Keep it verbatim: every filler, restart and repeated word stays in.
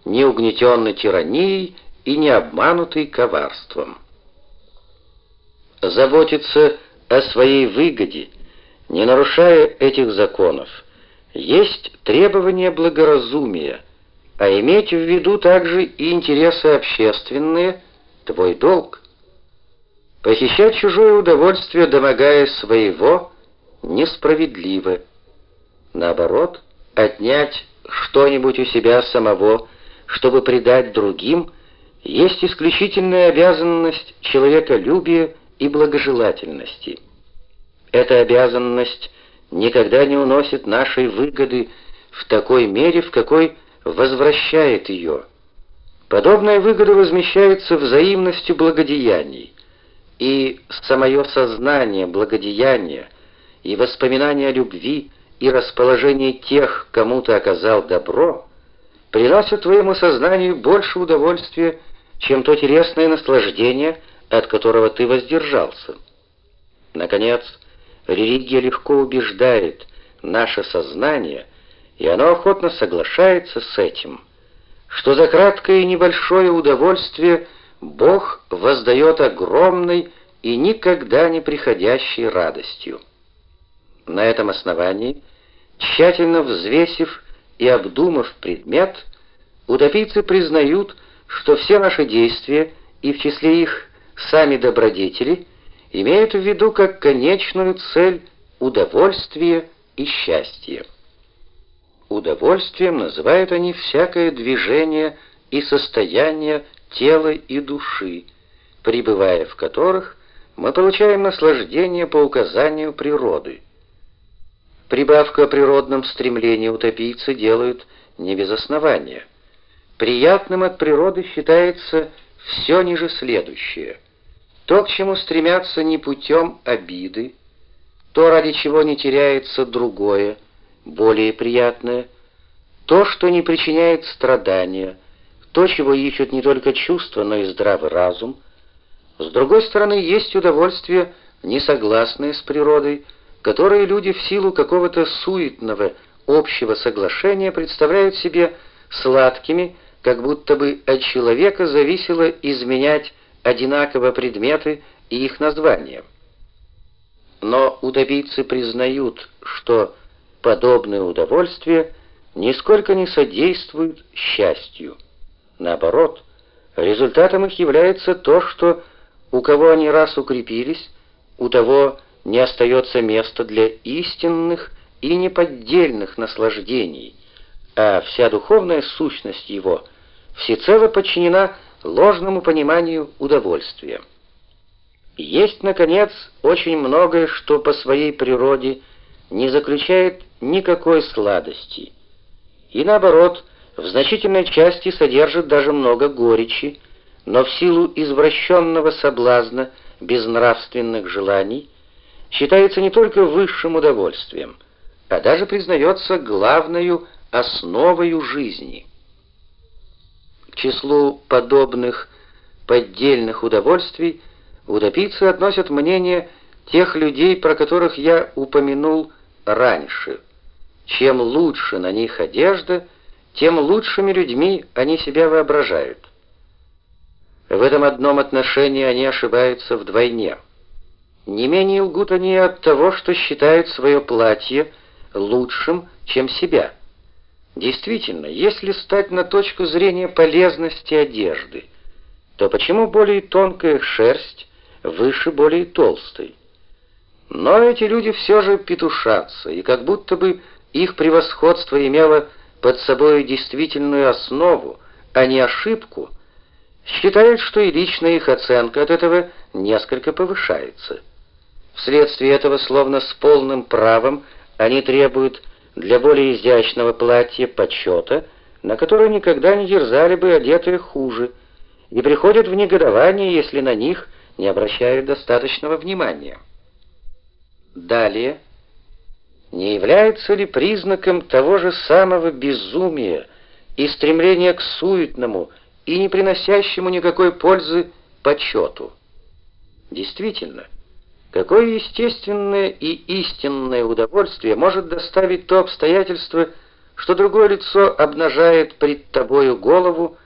не угнетенный тиранией и не обманутый коварством. Заботиться о своей выгоде, не нарушая этих законов, есть требование благоразумия, а иметь в виду также и интересы общественные — твой долг. Похищать чужое удовольствие, домогаясь своего, несправедливо. Наоборот, отнять что-нибудь у себя самого, чтобы придать другим, есть исключительная обязанность человеколюбия и благожелательности. Эта обязанность никогда не уносит нашей выгоды в такой мере, в какой возвращает ее. Подобная выгода возмещается взаимностью благодеяний, и самое сознание благодеяния и воспоминание о любви и расположении тех, кому ты оказал добро, приносят твоему сознанию больше удовольствия, чем то телесное наслаждение, от которого ты воздержался. Наконец, религия легко убеждает наше сознание, и оно охотно соглашается с этим, что за краткое и небольшое удовольствие Бог воздает огромной и никогда не приходящей радостью. На этом основании, тщательно взвесив и обдумав предмет, утопийцы признают, что все наши действия, и в числе их сами добродетели, имеют в виду как конечную цель удовольствие и счастье. Удовольствием называют они всякое движение и состояние тела и души, пребывая в которых мы получаем наслаждение по указанию природы. Прибавку о природном стремлении утопийцы делают не без основания. Приятным от природы считается все ниже следующее. То, к чему стремятся не путем обиды, то, ради чего не теряется другое, более приятное, то, что не причиняет страдания, то, чего ищут не только чувства, но и здравый разум. С другой стороны, есть удовольствие, не согласное с природой, которые люди в силу какого-то суетного общего соглашения представляют себе сладкими, как будто бы от человека зависело изменять одинаково предметы и их названия. Но утопийцы признают, что подобное удовольствие нисколько не содействует счастью. Наоборот, результатом их является то, что у кого они раз укрепились, у того не остается места для истинных и неподдельных наслаждений, а вся духовная сущность его всецело подчинена ложному пониманию удовольствия. Есть, наконец, очень многое, что по своей природе не заключает никакой сладости, и наоборот, в значительной части содержит даже много горечи, но в силу извращенного соблазна безнравственных желаний считается не только высшим удовольствием, а даже признается главною основою жизни. К числу подобных поддельных удовольствий утопийцы относят мнение тех людей, про которых я упомянул раньше. Чем лучше на них одежда, тем лучшими людьми они себя воображают. В этом одном отношении они ошибаются вдвойне. Не менее лгут они от того, что считают свое платье лучшим, чем себя. Действительно, если стать на точку зрения полезности одежды, то почему более тонкая шерсть выше более толстой? Но эти люди все же петушатся, и как будто бы их превосходство имело под собой действительную основу, а не ошибку, считают, что и личная их оценка от этого несколько повышается. Вследствие этого, словно с полным правом, они требуют для более изящного платья почета, на которое никогда не дерзали бы одетые хуже, и приходят в негодование, если на них не обращают достаточного внимания. Далее, не является ли признаком того же самого безумия и стремления к суетному и не приносящему никакой пользы почету? Действительно, какое естественное и истинное удовольствие может доставить то обстоятельство, что другое лицо обнажает пред тобою голову,